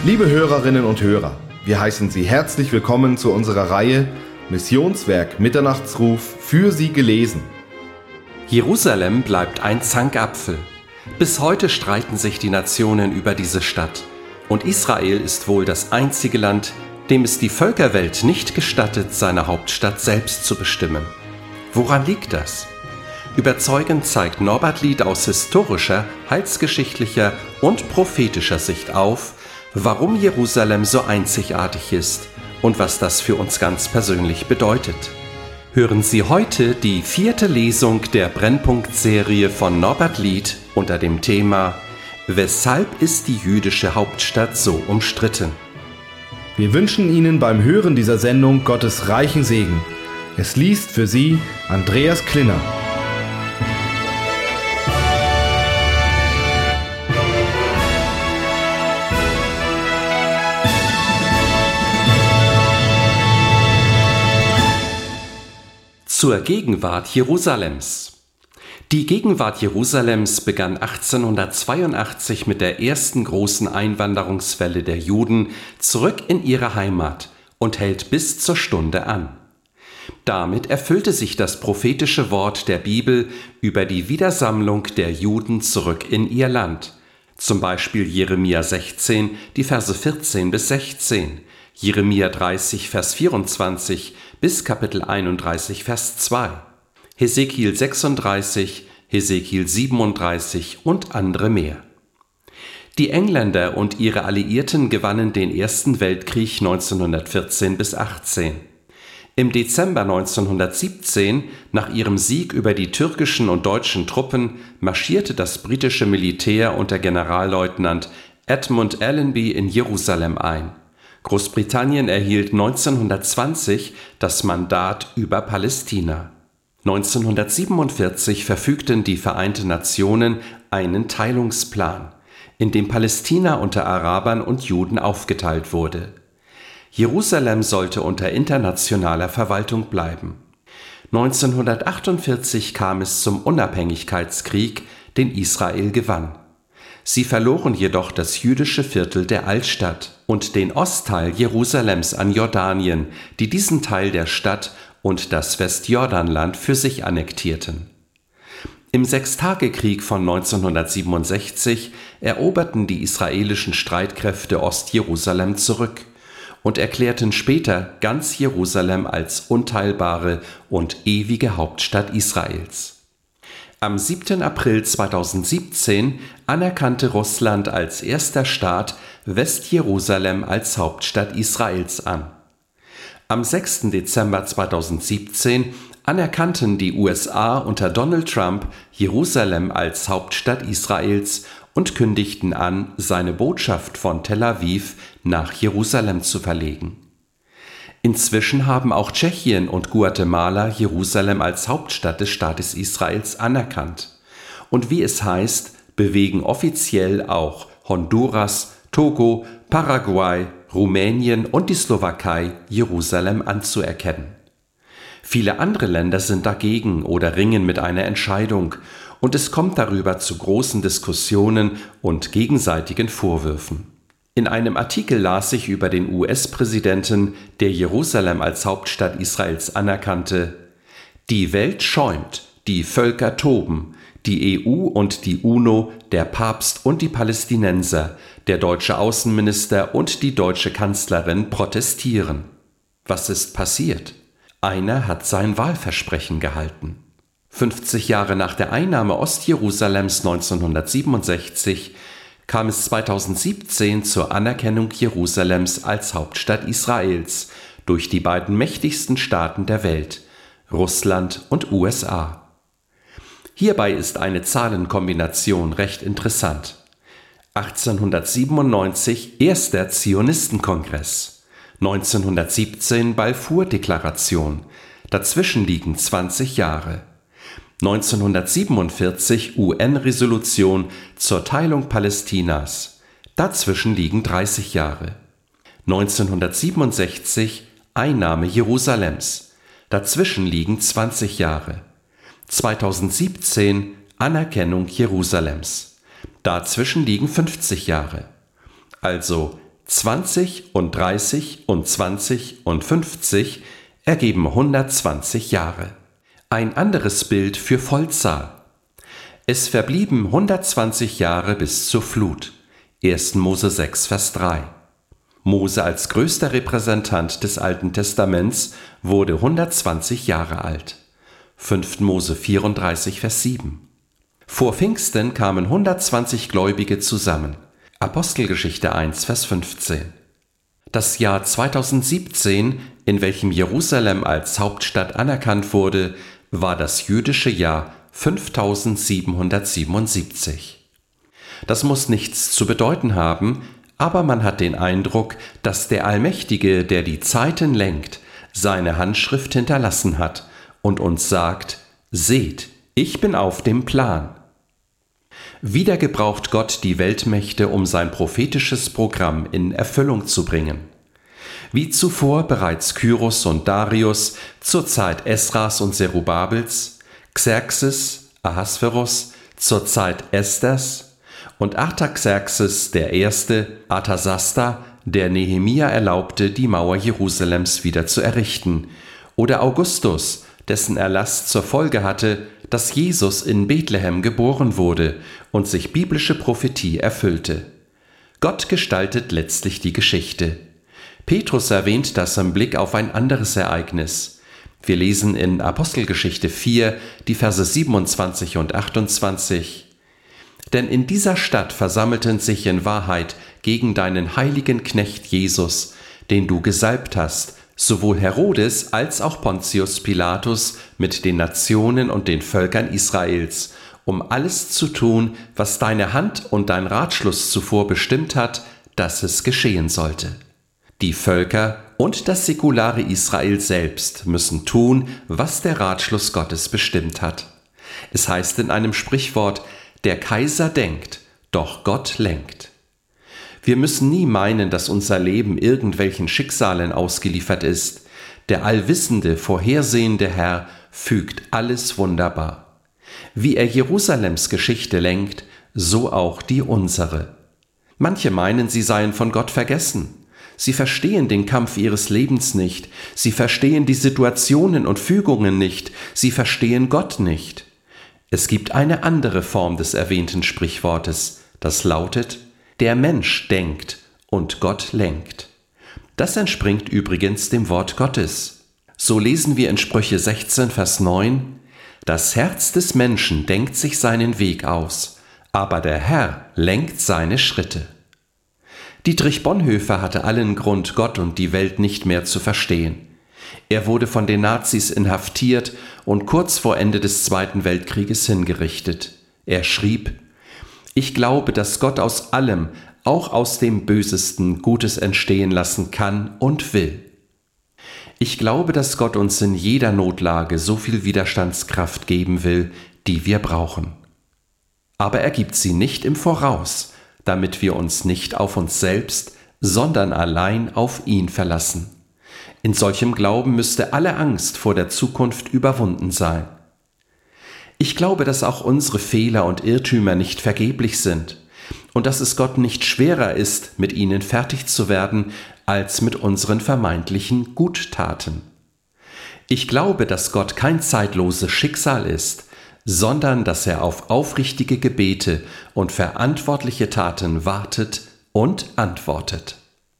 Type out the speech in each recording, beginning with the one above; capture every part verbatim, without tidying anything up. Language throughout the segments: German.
Liebe Hörerinnen und Hörer, wir heißen Sie herzlich willkommen zu unserer Reihe Missionswerk Mitternachtsruf für Sie gelesen. Jerusalem bleibt ein Zankapfel. Bis heute streiten sich die Nationen über diese Stadt. Und Israel ist wohl das einzige Land, dem es die Völkerwelt nicht gestattet, seine Hauptstadt selbst zu bestimmen. Woran liegt das? Überzeugend zeigt Norbert Lied aus historischer, heilsgeschichtlicher und prophetischer Sicht auf, warum Jerusalem so einzigartig ist und was das für uns ganz persönlich bedeutet. Hören Sie heute die vierte Lesung der Brennpunkt-Serie von Norbert Lied unter dem Thema Weshalb ist die jüdische Hauptstadt so umstritten? Wir wünschen Ihnen beim Hören dieser Sendung Gottes reichen Segen. Es liest für Sie Andreas Klinner. Zur Gegenwart Jerusalems. Die Gegenwart Jerusalems begann achtzehnhundertzweiundachtzig mit der ersten großen Einwanderungswelle der Juden zurück in ihre Heimat und hält bis zur Stunde an. Damit erfüllte sich das prophetische Wort der Bibel über die Wiedersammlung der Juden zurück in ihr Land. Zum Beispiel Jeremia sechzehn, die Verse vierzehn bis sechzehn, Jeremia dreißig, Vers vierundzwanzig bis Kapitel einunddreißig, Vers zwei, Hesekiel sechsunddreißig, Hesekiel siebenunddreißig und andere mehr. Die Engländer und ihre Alliierten gewannen den Ersten Weltkrieg neunzehnhundertvierzehn bis achtzehn. Im Dezember neunzehnhundertsiebzehn, nach ihrem Sieg über die türkischen und deutschen Truppen, marschierte das britische Militär unter Generalleutnant Edmund Allenby in Jerusalem ein. Großbritannien erhielt neunzehnhundertzwanzig das Mandat über Palästina. neunzehnhundertsiebenundvierzig verfügten die Vereinten Nationen einen Teilungsplan, in dem Palästina unter Arabern und Juden aufgeteilt wurde. Jerusalem sollte unter internationaler Verwaltung bleiben. neunzehnhundertachtundvierzig kam es zum Unabhängigkeitskrieg, den Israel gewann. Sie verloren jedoch das jüdische Viertel der Altstadt und den Ostteil Jerusalems an Jordanien, die diesen Teil der Stadt und das Westjordanland für sich annektierten. Im Sechstagekrieg von neunzehnhundertsiebenundsechzig eroberten die israelischen Streitkräfte Ostjerusalem zurück und erklärten später ganz Jerusalem als unteilbare und ewige Hauptstadt Israels. Am siebten April zweitausendsiebzehn anerkannte Russland als erster Staat Westjerusalem als Hauptstadt Israels an. Am sechsten Dezember zweitausendsiebzehn anerkannten die U S A unter Donald Trump Jerusalem als Hauptstadt Israels und kündigten an, seine Botschaft von Tel Aviv nach Jerusalem zu verlegen. Inzwischen haben auch Tschechien und Guatemala Jerusalem als Hauptstadt des Staates Israels anerkannt. Und wie es heißt, bewegen offiziell auch Honduras, Togo, Paraguay, Rumänien und die Slowakei Jerusalem anzuerkennen. Viele andere Länder sind dagegen oder ringen mit einer Entscheidung, und es kommt darüber zu großen Diskussionen und gegenseitigen Vorwürfen. In einem Artikel las ich über den U S-Präsidenten, der Jerusalem als Hauptstadt Israels anerkannte: Die Welt schäumt, die Völker toben, die E U und die UNO, der Papst und die Palästinenser, der deutsche Außenminister und die deutsche Kanzlerin protestieren. Was ist passiert? Einer hat sein Wahlversprechen gehalten. fünfzig Jahre nach der Einnahme Ostjerusalems neunzehnhundertsiebenundsechzig kam es zweitausendsiebzehn zur Anerkennung Jerusalems als Hauptstadt Israels durch die beiden mächtigsten Staaten der Welt, Russland und U S A. Hierbei ist eine Zahlenkombination recht interessant. achtzehnhundertsiebenundneunzig erster Zionistenkongress, neunzehnhundertsiebzehn Balfour-Deklaration, dazwischen liegen zwanzig Jahre. neunzehnhundertsiebenundvierzig U N-Resolution zur Teilung Palästinas, dazwischen liegen dreißig Jahre. neunzehnhundertsiebenundsechzig Einnahme Jerusalems, dazwischen liegen zwanzig Jahre. zweitausendsiebzehn Anerkennung Jerusalems, dazwischen liegen fünfzig Jahre. Also zwanzig und dreißig und zwanzig und fünfzig ergeben hundertzwanzig Jahre. Ein anderes Bild für Vollzahl. Es verblieben hundertzwanzig Jahre bis zur Flut. erster Mose sechs, Vers drei. Mose als größter Repräsentant des Alten Testaments wurde hundertzwanzig Jahre alt. fünfter Mose vierunddreißig, Vers sieben. Vor Pfingsten kamen hundertzwanzig Gläubige zusammen. Apostelgeschichte eins, Vers fünfzehn. Das Jahr zweitausendsiebzehn, in welchem Jerusalem als Hauptstadt anerkannt wurde, war das jüdische Jahr fünftausendsiebenhundertsiebenundsiebzig. Das muss nichts zu bedeuten haben, aber man hat den Eindruck, dass der Allmächtige, der die Zeiten lenkt, seine Handschrift hinterlassen hat und uns sagt: Seht, ich bin auf dem Plan. Wieder gebraucht Gott die Weltmächte, um sein prophetisches Programm in Erfüllung zu bringen. Wie zuvor bereits Kyros und Darius zur Zeit Esras und Zerubabels, Xerxes, Ahasverus zur Zeit Esthers und Artaxerxes der Erste, Arthasasta, der Nehemia erlaubte, die Mauer Jerusalems wieder zu errichten, oder Augustus, dessen Erlass zur Folge hatte, dass Jesus in Bethlehem geboren wurde und sich biblische Prophetie erfüllte. Gott gestaltet letztlich die Geschichte. Petrus erwähnt das im Blick auf ein anderes Ereignis. Wir lesen in Apostelgeschichte vier, die Verse siebenundzwanzig und achtundzwanzig. Denn in dieser Stadt versammelten sich in Wahrheit gegen deinen heiligen Knecht Jesus, den du gesalbt hast, sowohl Herodes als auch Pontius Pilatus mit den Nationen und den Völkern Israels, um alles zu tun, was deine Hand und dein Ratschluss zuvor bestimmt hat, dass es geschehen sollte. Die Völker und das säkulare Israel selbst müssen tun, was der Ratschluss Gottes bestimmt hat. Es heißt in einem Sprichwort: Der Kaiser denkt, doch Gott lenkt. Wir müssen nie meinen, dass unser Leben irgendwelchen Schicksalen ausgeliefert ist. Der allwissende, vorhersehende Herr fügt alles wunderbar. Wie er Jerusalems Geschichte lenkt, so auch die unsere. Manche meinen, sie seien von Gott vergessen. Sie verstehen den Kampf ihres Lebens nicht. Sie verstehen die Situationen und Fügungen nicht. Sie verstehen Gott nicht. Es gibt eine andere Form des erwähnten Sprichwortes, das lautet: Der Mensch denkt und Gott lenkt. Das entspringt übrigens dem Wort Gottes. So lesen wir in Sprüche sechzehn, Vers neun: Das Herz des Menschen denkt sich seinen Weg aus, aber der Herr lenkt seine Schritte. Dietrich Bonhoeffer hatte allen Grund, Gott und die Welt nicht mehr zu verstehen. Er wurde von den Nazis inhaftiert und kurz vor Ende des Zweiten Weltkrieges hingerichtet. Er schrieb: Ich glaube, dass Gott aus allem, auch aus dem Bösesten, Gutes entstehen lassen kann und will. Ich glaube, dass Gott uns in jeder Notlage so viel Widerstandskraft geben will, die wir brauchen. Aber er gibt sie nicht im Voraus, damit wir uns nicht auf uns selbst, sondern allein auf ihn verlassen. In solchem Glauben müsste alle Angst vor der Zukunft überwunden sein. Ich glaube, dass auch unsere Fehler und Irrtümer nicht vergeblich sind und dass es Gott nicht schwerer ist, mit ihnen fertig zu werden, als mit unseren vermeintlichen Guttaten. Ich glaube, dass Gott kein zeitloses Schicksal ist, sondern dass er auf aufrichtige Gebete und verantwortliche Taten wartet und antwortet.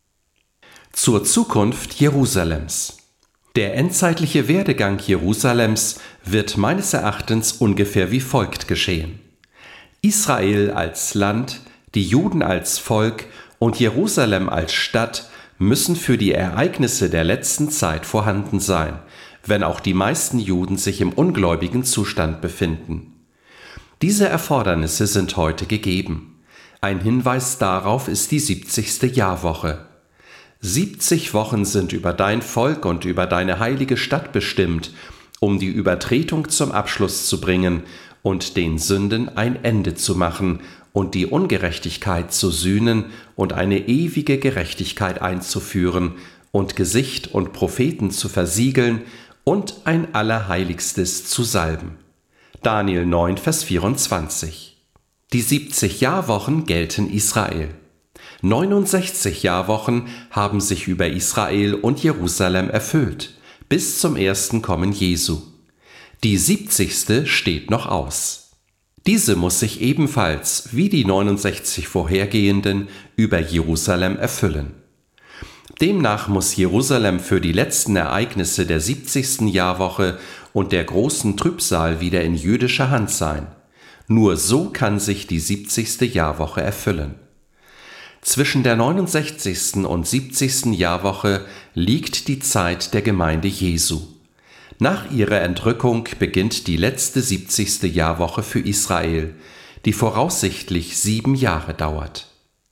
Zur Zukunft Jerusalems. Der endzeitliche Werdegang Jerusalems wird meines Erachtens ungefähr wie folgt geschehen. Israel als Land, die Juden als Volk und Jerusalem als Stadt müssen für die Ereignisse der letzten Zeit vorhanden sein, wenn auch die meisten Juden sich im ungläubigen Zustand befinden. Diese Erfordernisse sind heute gegeben. Ein Hinweis darauf ist die siebzigste Jahrwoche. siebzig Wochen sind über dein Volk und über deine heilige Stadt bestimmt, um die Übertretung zum Abschluss zu bringen und den Sünden ein Ende zu machen und die Ungerechtigkeit zu sühnen und eine ewige Gerechtigkeit einzuführen und Gesicht und Propheten zu versiegeln und ein Allerheiligstes zu salben. Daniel neun, Vers vierundzwanzig. Die siebzig Jahrwochen gelten Israel. neunundsechzig Jahrwochen haben sich über Israel und Jerusalem erfüllt, bis zum ersten Kommen Jesu. Die siebzigste steht noch aus. Diese muss sich ebenfalls, wie die neunundsechzig vorhergehenden, über Jerusalem erfüllen. Demnach muss Jerusalem für die letzten Ereignisse der siebzigsten Jahrwoche und der großen Trübsal wieder in jüdischer Hand sein. Nur so kann sich die siebzigste Jahrwoche erfüllen. Zwischen der neunundsechzigsten und siebzigsten Jahrwoche liegt die Zeit der Gemeinde Jesu. Nach ihrer Entrückung beginnt die letzte siebzigste Jahrwoche für Israel, die voraussichtlich sieben Jahre dauert.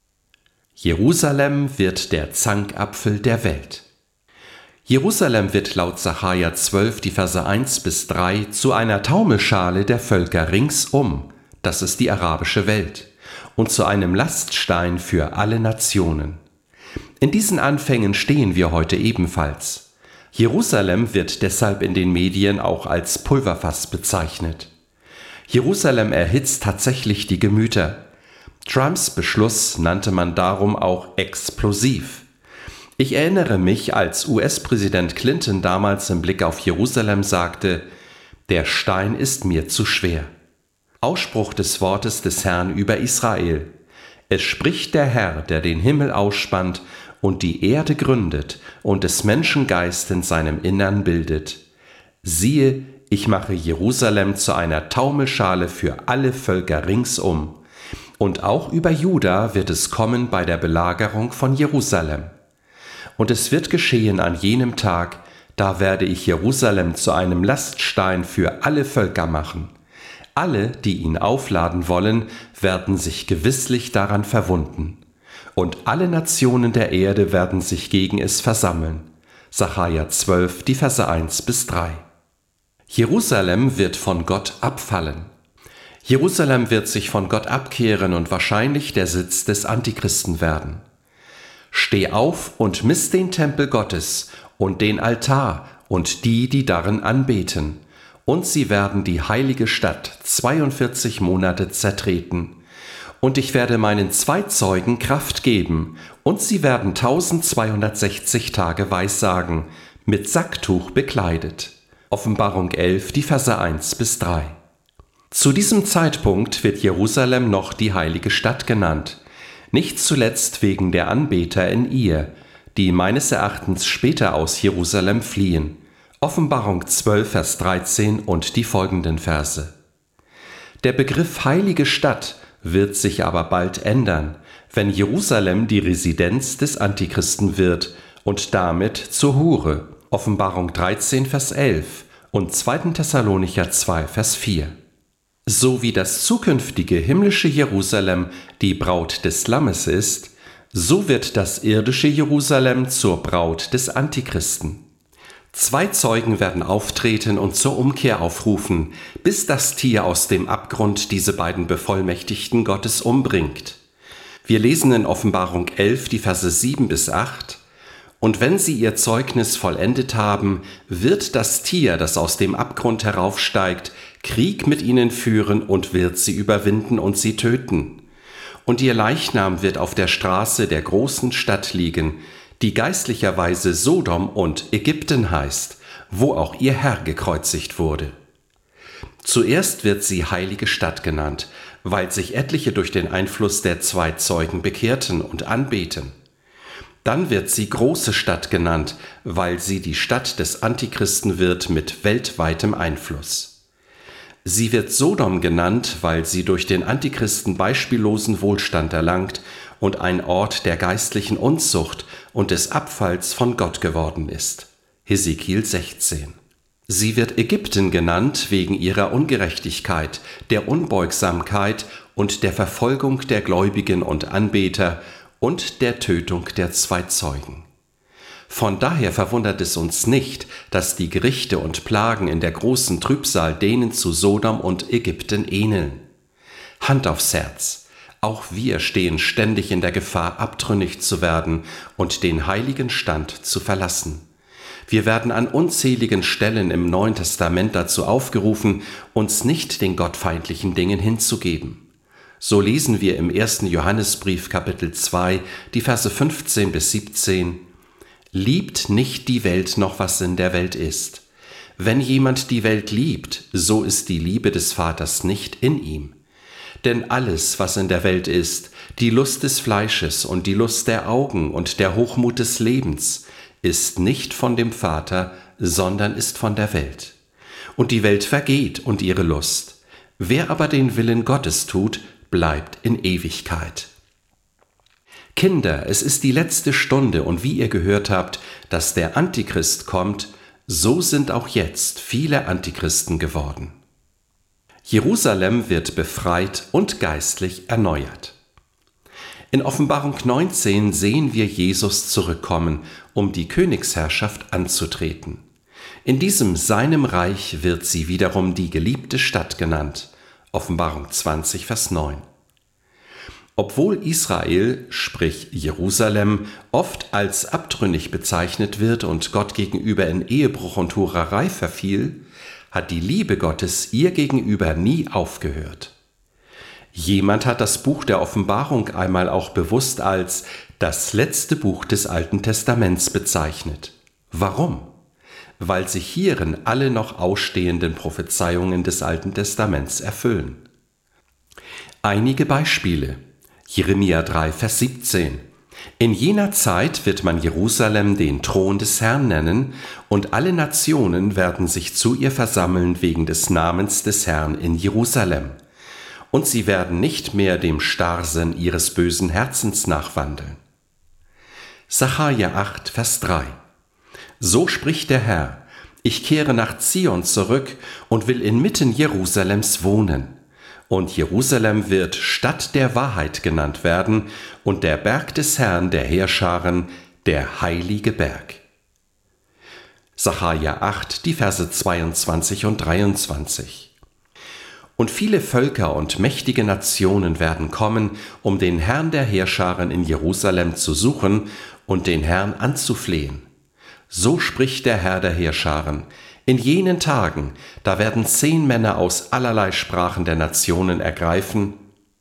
Jerusalem wird der Zankapfel der Welt. Jerusalem wird laut Sacharja zwölf, die Verse eins bis drei, zu einer Taumelschale der Völker ringsum, das ist die arabische Welt, und zu einem Laststein für alle Nationen. In diesen Anfängen stehen wir heute ebenfalls. Jerusalem wird deshalb in den Medien auch als Pulverfass bezeichnet. Jerusalem erhitzt tatsächlich die Gemüter. Trumps Beschluss nannte man darum auch explosiv. Ich erinnere mich, als U S-Präsident Clinton damals im Blick auf Jerusalem sagte, der Stein ist mir zu schwer. Ausspruch des Wortes des Herrn über Israel. Es spricht der Herr, der den Himmel ausspannt und die Erde gründet und des Menschen Geist in seinem Innern bildet. Siehe, ich mache Jerusalem zu einer Taumelschale für alle Völker ringsum. Und auch über Juda wird es kommen bei der Belagerung von Jerusalem. Und es wird geschehen an jenem Tag, da werde ich Jerusalem zu einem Laststein für alle Völker machen. Alle, die ihn aufladen wollen, werden sich gewisslich daran verwunden. Und alle Nationen der Erde werden sich gegen es versammeln. Sacharja zwölf, die Verse eins bis drei. Jerusalem wird von Gott abfallen. Jerusalem wird sich von Gott abkehren und wahrscheinlich der Sitz des Antichristen werden. Steh auf und miss den Tempel Gottes und den Altar und die, die darin anbeten, und sie werden die heilige Stadt zweiundvierzig Monate zertreten. Und ich werde meinen zwei Zeugen Kraft geben, und sie werden tausendzweihundertsechzig Tage weissagen, mit Sacktuch bekleidet. Offenbarung elf, die Verse eins bis drei. Zu diesem Zeitpunkt wird Jerusalem noch die heilige Stadt genannt, nicht zuletzt wegen der Anbeter in ihr, die meines Erachtens später aus Jerusalem fliehen. Offenbarung zwölf, Vers dreizehn und die folgenden Verse. Der Begriff heilige Stadt wird sich aber bald ändern, wenn Jerusalem die Residenz des Antichristen wird und damit zur Hure. Offenbarung dreizehn, Vers elf und zweiter Thessalonicher zwei, Vers vier. So wie das zukünftige himmlische Jerusalem die Braut des Lammes ist, so wird das irdische Jerusalem zur Braut des Antichristen. Zwei Zeugen werden auftreten und zur Umkehr aufrufen, bis das Tier aus dem Abgrund diese beiden Bevollmächtigten Gottes umbringt. Wir lesen in Offenbarung elf, die Verse sieben bis acht, und wenn sie ihr Zeugnis vollendet haben, wird das Tier, das aus dem Abgrund heraufsteigt, Krieg mit ihnen führen und wird sie überwinden und sie töten. Und ihr Leichnam wird auf der Straße der großen Stadt liegen, die geistlicherweise Sodom und Ägypten heißt, wo auch ihr Herr gekreuzigt wurde. Zuerst wird sie heilige Stadt genannt, weil sich etliche durch den Einfluss der zwei Zeugen bekehrten und anbeten. Dann wird sie große Stadt genannt, weil sie die Stadt des Antichristen wird mit weltweitem Einfluss. Sie wird Sodom genannt, weil sie durch den Antichristen beispiellosen Wohlstand erlangt und ein Ort der geistlichen Unzucht und des Abfalls von Gott geworden ist. Hesekiel sechzehn. Sie wird Ägypten genannt wegen ihrer Ungerechtigkeit, der Unbeugsamkeit und der Verfolgung der Gläubigen und Anbeter und der Tötung der zwei Zeugen. Von daher verwundert es uns nicht, dass die Gerichte und Plagen in der großen Trübsal denen zu Sodom und Ägypten ähneln. Hand aufs Herz, auch wir stehen ständig in der Gefahr, abtrünnig zu werden und den heiligen Stand zu verlassen. Wir werden an unzähligen Stellen im Neuen Testament dazu aufgerufen, uns nicht den gottfeindlichen Dingen hinzugeben. So lesen wir im ersten Johannesbrief Kapitel zwei, die Verse fünfzehn bis siebzehn: Liebt nicht die Welt noch, was in der Welt ist. Wenn jemand die Welt liebt, so ist die Liebe des Vaters nicht in ihm. Denn alles, was in der Welt ist, die Lust des Fleisches und die Lust der Augen und der Hochmut des Lebens, ist nicht von dem Vater, sondern ist von der Welt. Und die Welt vergeht und ihre Lust. Wer aber den Willen Gottes tut, bleibt in Ewigkeit. Kinder, es ist die letzte Stunde, und wie ihr gehört habt, dass der Antichrist kommt, so sind auch jetzt viele Antichristen geworden. Jerusalem wird befreit und geistlich erneuert. In Offenbarung neunzehn sehen wir Jesus zurückkommen, um die Königsherrschaft anzutreten. In diesem seinem Reich wird sie wiederum die geliebte Stadt genannt. Offenbarung zwanzig, Vers neun. Obwohl Israel, sprich Jerusalem, oft als abtrünnig bezeichnet wird und Gott gegenüber in Ehebruch und Hurerei verfiel, hat die Liebe Gottes ihr gegenüber nie aufgehört. Jemand hat das Buch der Offenbarung einmal auch bewusst als das letzte Buch des Alten Testaments bezeichnet. Warum? Weil sich hierin alle noch ausstehenden Prophezeiungen des Alten Testaments erfüllen. Einige Beispiele. Jeremia drei, Vers siebzehn. In jener Zeit wird man Jerusalem den Thron des Herrn nennen, und alle Nationen werden sich zu ihr versammeln wegen des Namens des Herrn in Jerusalem. Und sie werden nicht mehr dem Starrsinn ihres bösen Herzens nachwandeln. Sacharja acht, Vers drei. So spricht der Herr: Ich kehre nach Zion zurück und will inmitten Jerusalems wohnen. Und Jerusalem wird Stadt der Wahrheit genannt werden und der Berg des Herrn der Heerscharen, der heilige Berg. Sacharja acht, die Verse zweiundzwanzig und dreiundzwanzig. Und viele Völker und mächtige Nationen werden kommen, um den Herrn der Heerscharen in Jerusalem zu suchen und den Herrn anzuflehen. So spricht der Herr der Heerscharen: In jenen Tagen, da werden zehn Männer aus allerlei Sprachen der Nationen ergreifen,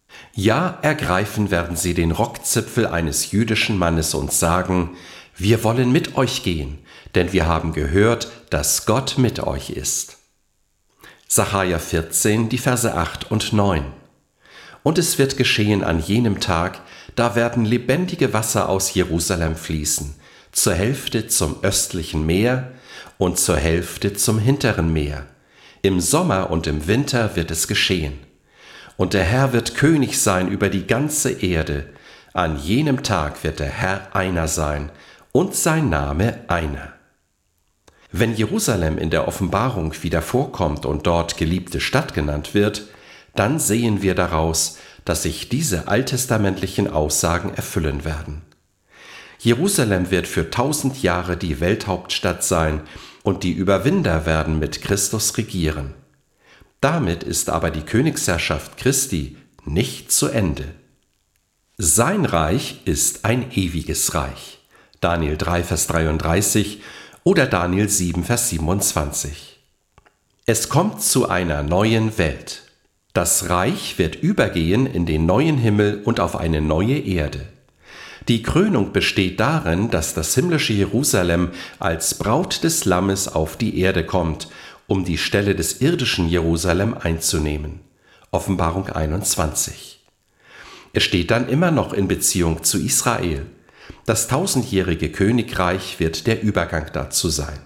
ja, ergreifen werden sie den Rockzipfel eines jüdischen Mannes und sagen: Wir wollen mit euch gehen, denn wir haben gehört, dass Gott mit euch ist. Sacharja vierzehn, die Verse acht und neun. Und es wird geschehen an jenem Tag, da werden lebendige Wasser aus Jerusalem fließen, zur Hälfte zum östlichen Meer und zur Hälfte zum hinteren Meer. Im Sommer und im Winter wird es geschehen. Und der Herr wird König sein über die ganze Erde. An jenem Tag wird der Herr einer sein und sein Name einer. Wenn Jerusalem in der Offenbarung wieder vorkommt und dort geliebte Stadt genannt wird, dann sehen wir daraus, dass sich diese alttestamentlichen Aussagen erfüllen werden. Jerusalem wird für tausend Jahre die Welthauptstadt sein und die Überwinder werden mit Christus regieren. Damit ist aber die Königsherrschaft Christi nicht zu Ende. Sein Reich ist ein ewiges Reich. Daniel drei, Vers dreiunddreißig oder Daniel sieben, Vers siebenundzwanzig. Es kommt zu einer neuen Welt. Das Reich wird übergehen in den neuen Himmel und auf eine neue Erde. Die Krönung besteht darin, dass das himmlische Jerusalem als Braut des Lammes auf die Erde kommt, um die Stelle des irdischen Jerusalem einzunehmen. Offenbarung einundzwanzig. Es steht dann immer noch in Beziehung zu Israel. Das tausendjährige Königreich wird der Übergang dazu sein.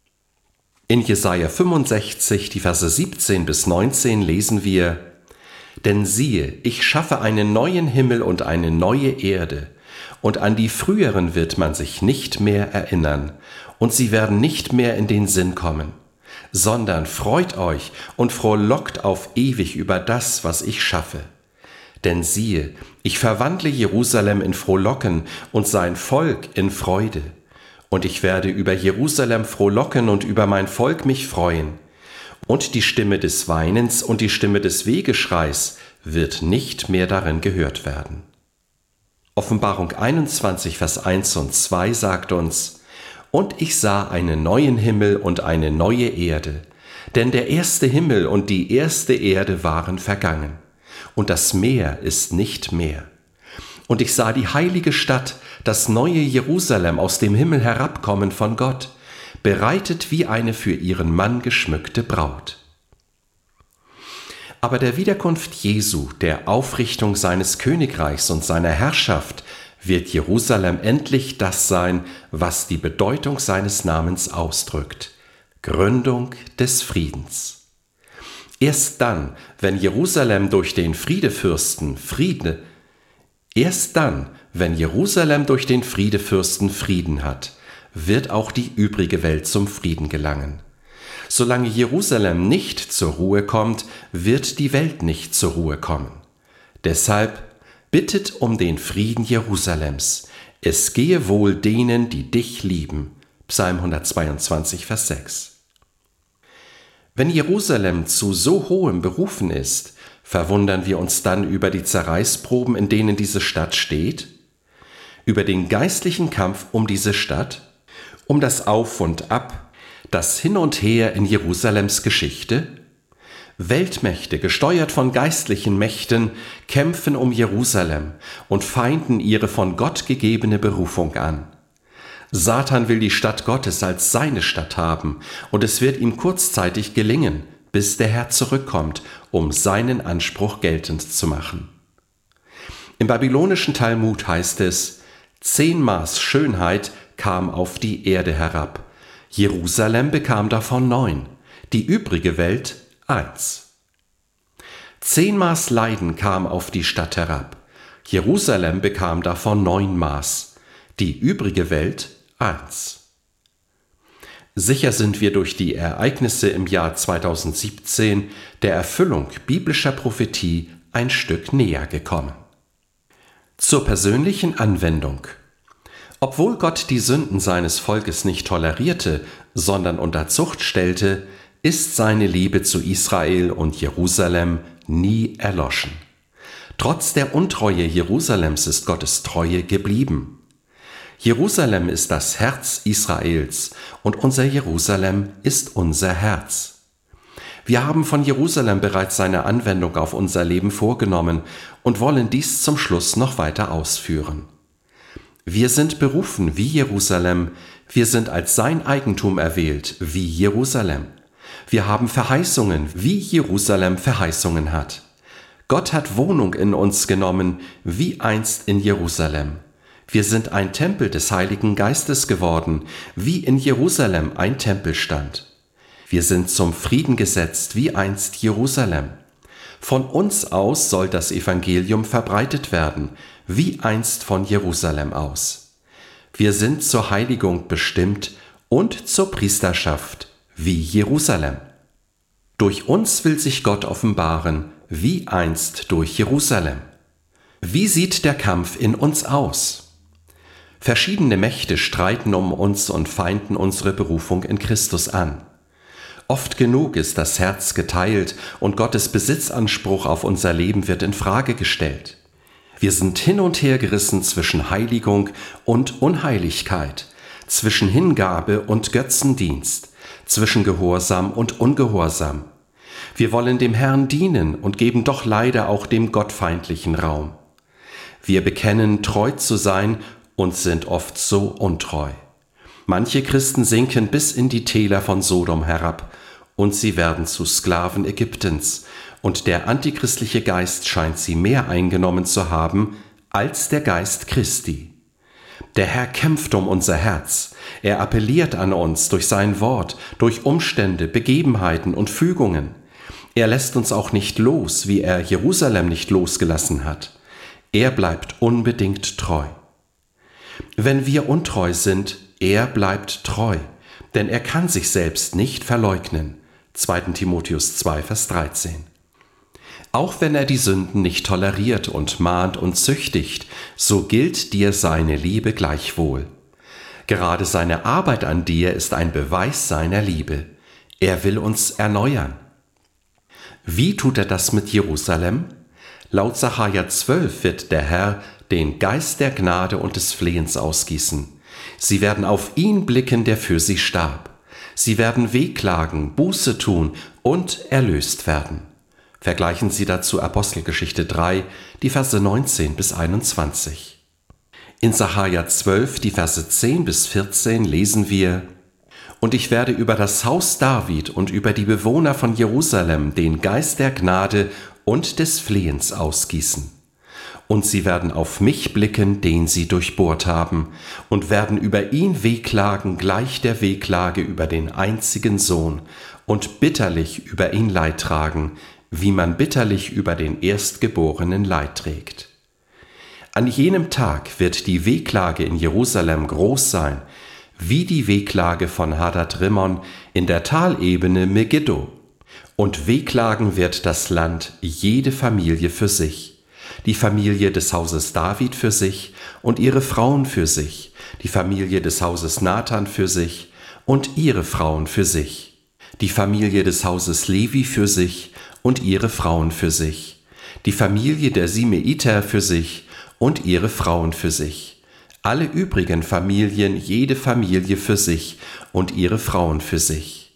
In Jesaja fünfundsechzig, die Verse siebzehn bis neunzehn lesen wir: Denn siehe, ich schaffe einen neuen Himmel und eine neue Erde, und an die früheren wird man sich nicht mehr erinnern, und sie werden nicht mehr in den Sinn kommen, sondern freut euch und frohlockt auf ewig über das, was ich schaffe. Denn siehe, ich verwandle Jerusalem in Frohlocken und sein Volk in Freude. Und ich werde über Jerusalem frohlocken und über mein Volk mich freuen. Und die Stimme des Weinens und die Stimme des Wehgeschreis wird nicht mehr darin gehört werden. Offenbarung einundzwanzig, Vers eins und zwei sagt uns: Und ich sah einen neuen Himmel und eine neue Erde, denn der erste Himmel und die erste Erde waren vergangen. und das Meer ist nicht mehr. Und ich sah die heilige Stadt, das neue Jerusalem aus dem Himmel herabkommen von Gott, bereitet wie eine für ihren Mann geschmückte Braut. Aber der Wiederkunft Jesu, der Aufrichtung seines Königreichs und seiner Herrschaft, wird Jerusalem endlich das sein, was die Bedeutung seines Namens ausdrückt: Gründung des Friedens. Erst dann, wenn Jerusalem durch den Friedefürsten Friede, erst dann, wenn Jerusalem durch den Friedefürsten Frieden hat, wird auch die übrige Welt zum Frieden gelangen. Solange Jerusalem nicht zur Ruhe kommt, wird die Welt nicht zur Ruhe kommen. Deshalb bittet um den Frieden Jerusalems. Es gehe wohl denen, die dich lieben. Psalm hundertzweiundzwanzig, Vers sechs. Wenn Jerusalem zu so hohem berufen ist, verwundern wir uns dann über die Zerreißproben, in denen diese Stadt steht? Über den geistlichen Kampf um diese Stadt? Um das Auf und Ab, das Hin und Her in Jerusalems Geschichte? Weltmächte, gesteuert von geistlichen Mächten, kämpfen um Jerusalem und feinden ihre von Gott gegebene Berufung an. Satan will die Stadt Gottes als seine Stadt haben, und es wird ihm kurzzeitig gelingen, bis der Herr zurückkommt, um seinen Anspruch geltend zu machen. Im babylonischen Talmud heißt es: Zehn Maß Schönheit kam auf die Erde herab. Jerusalem bekam davon neun, die übrige Welt eins. Zehn Maß Leiden kam auf die Stadt herab. Jerusalem bekam davon neun Maß, die übrige Welt eins. Sicher sind wir durch die Ereignisse im Jahr zweitausendsiebzehn der Erfüllung biblischer Prophetie ein Stück näher gekommen. Zur persönlichen Anwendung. Obwohl Gott die Sünden seines Volkes nicht tolerierte, sondern unter Zucht stellte, ist seine Liebe zu Israel und Jerusalem nie erloschen. Trotz der Untreue Jerusalems ist Gottes Treue geblieben. Jerusalem ist das Herz Israels und unser Jerusalem ist unser Herz. Wir haben von Jerusalem bereits seine Anwendung auf unser Leben vorgenommen und wollen dies zum Schluss noch weiter ausführen. Wir sind berufen wie Jerusalem, wir sind als sein Eigentum erwählt wie Jerusalem. Wir haben Verheißungen, wie Jerusalem Verheißungen hat. Gott hat Wohnung in uns genommen, wie einst in Jerusalem. Wir sind ein Tempel des Heiligen Geistes geworden, wie in Jerusalem ein Tempel stand. Wir sind zum Frieden gesetzt, wie einst Jerusalem. Von uns aus soll das Evangelium verbreitet werden, wie einst von Jerusalem aus. Wir sind zur Heiligung bestimmt und zur Priesterschaft, wie Jerusalem. Durch uns will sich Gott offenbaren, wie einst durch Jerusalem. Wie sieht der Kampf in uns aus? Verschiedene Mächte streiten um uns und feinden unsere Berufung in Christus an. Oft genug ist das Herz geteilt und Gottes Besitzanspruch auf unser Leben wird in Frage gestellt. Wir sind hin und her gerissen zwischen Heiligung und Unheiligkeit, zwischen Hingabe und Götzendienst, zwischen Gehorsam und Ungehorsam. Wir wollen dem Herrn dienen und geben doch leider auch dem Gottfeindlichen Raum. Wir bekennen, treu zu sein und sind oft so untreu. Manche Christen sinken bis in die Täler von Sodom herab und sie werden zu Sklaven Ägyptens, und der antichristliche Geist scheint sie mehr eingenommen zu haben als der Geist Christi. Der Herr kämpft um unser Herz. Er appelliert an uns durch sein Wort, durch Umstände, Begebenheiten und Fügungen. Er lässt uns auch nicht los, wie er Jerusalem nicht losgelassen hat. Er bleibt unbedingt treu. Wenn wir untreu sind, er bleibt treu, denn er kann sich selbst nicht verleugnen. zweiter Timotheus zwei, Vers dreizehn. Auch wenn er die Sünden nicht toleriert und mahnt und züchtigt, so gilt dir seine Liebe gleichwohl. Gerade seine Arbeit an dir ist ein Beweis seiner Liebe. Er will uns erneuern. Wie tut er das mit Jerusalem? Laut Sacharja zwölf wird der Herr den Geist der Gnade und des Flehens ausgießen. Sie werden auf ihn blicken, der für sie starb. Sie werden wehklagen, Buße tun und erlöst werden. Vergleichen Sie dazu Apostelgeschichte drei, die Verse neunzehn bis einundzwanzig. In Sacharja zwölf, die Verse zehn bis vierzehn lesen wir: Und ich werde über das Haus David und über die Bewohner von Jerusalem den Geist der Gnade und des Flehens ausgießen. Und sie werden auf mich blicken, den sie durchbohrt haben, und werden über ihn wehklagen gleich der Wehklage über den einzigen Sohn, und bitterlich über ihn Leid tragen, wie man bitterlich über den Erstgeborenen Leid trägt. An jenem Tag wird die Wehklage in Jerusalem groß sein, wie die Wehklage von Hadad Rimmon in der Talebene Megiddo. Und wehklagen wird das Land jede Familie für sich. Die Familie des Hauses David für sich und ihre Frauen für sich, die Familie des Hauses Nathan für sich und ihre Frauen für sich, die Familie des Hauses Levi für sich und ihre Frauen für sich, die Familie der Simeiter für sich und ihre Frauen für sich, alle übrigen Familien, jede Familie für sich und ihre Frauen für sich.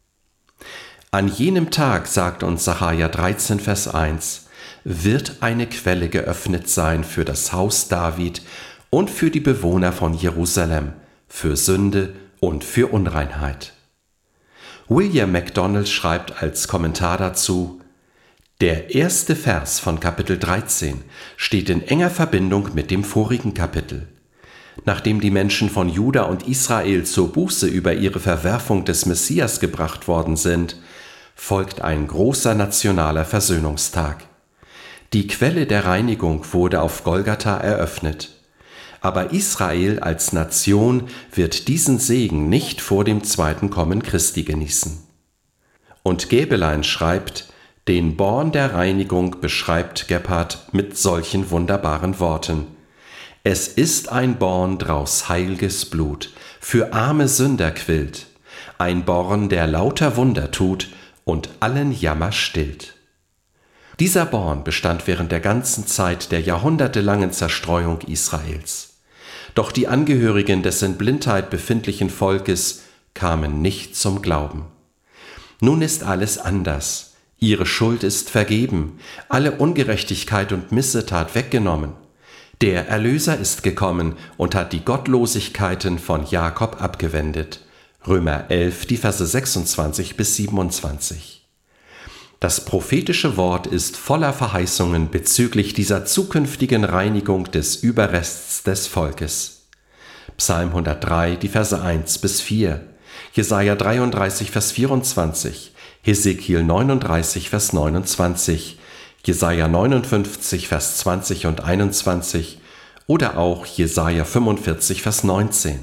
An jenem Tag, sagt uns Sacharja dreizehn, Vers eins, wird eine Quelle geöffnet sein für das Haus David und für die Bewohner von Jerusalem, für Sünde und für Unreinheit. William MacDonald schreibt als Kommentar dazu: Der erste Vers von Kapitel dreizehn steht in enger Verbindung mit dem vorigen Kapitel. Nachdem die Menschen von Juda und Israel zur Buße über ihre Verwerfung des Messias gebracht worden sind, folgt ein großer nationaler Versöhnungstag. Die Quelle der Reinigung wurde auf Golgatha eröffnet. Aber Israel als Nation wird diesen Segen nicht vor dem zweiten Kommen Christi genießen. Und Gäbelein schreibt, den Born der Reinigung beschreibt Gebhard mit solchen wunderbaren Worten: Es ist ein Born draus heilges Blut, für arme Sünder quillt, ein Born, der lauter Wunder tut und allen Jammer stillt. Dieser Born bestand während der ganzen Zeit der jahrhundertelangen Zerstreuung Israels. Doch die Angehörigen des in Blindheit befindlichen Volkes kamen nicht zum Glauben. Nun ist alles anders. Ihre Schuld ist vergeben, alle Ungerechtigkeit und Missetat weggenommen. Der Erlöser ist gekommen und hat die Gottlosigkeiten von Jakob abgewendet. Römer elf, die Verse sechsundzwanzig bis siebenundzwanzig. Das prophetische Wort ist voller Verheißungen bezüglich dieser zukünftigen Reinigung des Überrests des Volkes. Psalm hundertdrei, die Verse eins bis vier, Jesaja dreiunddreißig, Vers vierundzwanzig, Hesekiel neununddreißig, Vers neunundzwanzig, Jesaja neunundfünfzig, Vers zwanzig und einundzwanzig oder auch Jesaja fünfundvierzig, Vers neunzehn.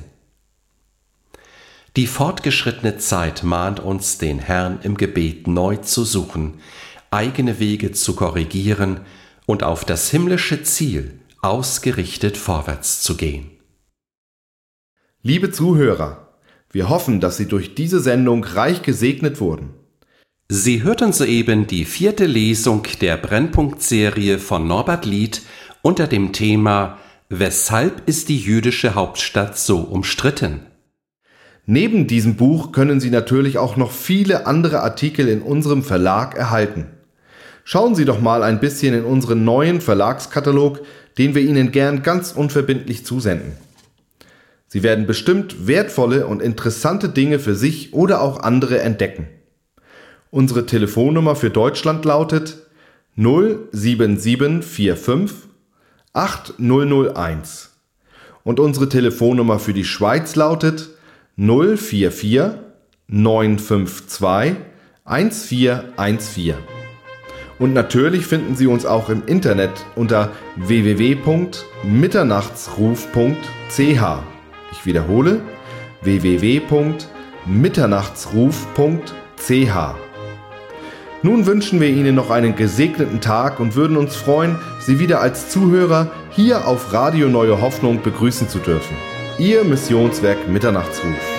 Die fortgeschrittene Zeit mahnt uns, den Herrn im Gebet neu zu suchen, eigene Wege zu korrigieren und auf das himmlische Ziel ausgerichtet vorwärts zu gehen. Liebe Zuhörer, wir hoffen, dass Sie durch diese Sendung reich gesegnet wurden. Sie hörten soeben die vierte Lesung der Brennpunkt-Serie von Norbert Lied unter dem Thema »Weshalb ist die jüdische Hauptstadt so umstritten?« Neben diesem Buch können Sie natürlich auch noch viele andere Artikel in unserem Verlag erhalten. Schauen Sie doch mal ein bisschen in unseren neuen Verlagskatalog, den wir Ihnen gern ganz unverbindlich zusenden. Sie werden bestimmt wertvolle und interessante Dinge für sich oder auch andere entdecken. Unsere Telefonnummer für Deutschland lautet null sieben sieben vier fünf acht null null eins und unsere Telefonnummer für die Schweiz lautet null vier vier neun fünf zwei eins vier eins vier. Und natürlich finden Sie uns auch im Internet unter w w w punkt mitternachtsruf punkt c h. Ich wiederhole, w w w punkt mitternachtsruf punkt c h. Nun wünschen wir Ihnen noch einen gesegneten Tag und würden uns freuen, Sie wieder als Zuhörer hier auf Radio Neue Hoffnung begrüßen zu dürfen. Ihr Missionswerk Mitternachtsruf.